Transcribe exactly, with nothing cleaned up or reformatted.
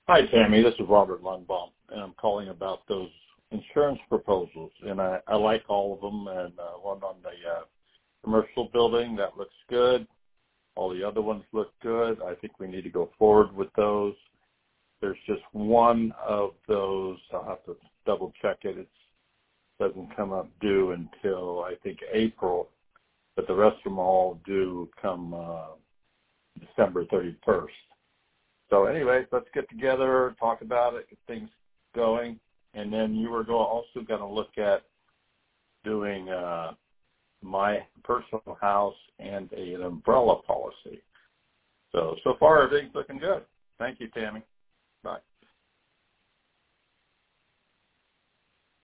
Hi, Tammy. This is Robert Lundbaum, and I'm calling about those insurance proposals. And I, I like all of them. And uh, one on the uh, commercial building, that looks good. All the other ones look good. I think we need to go forward with those. There's just one of those. I'll have to double check it. It doesn't come up due until, I think, April. But the rest of them all do come uh, December thirty-first. So anyways, let's get together, talk about it, get things going. And then you were go, also going to look at doing uh, my personal house and a, an umbrella policy. So, so far everything's looking good. Thank you, Tammy. Bye.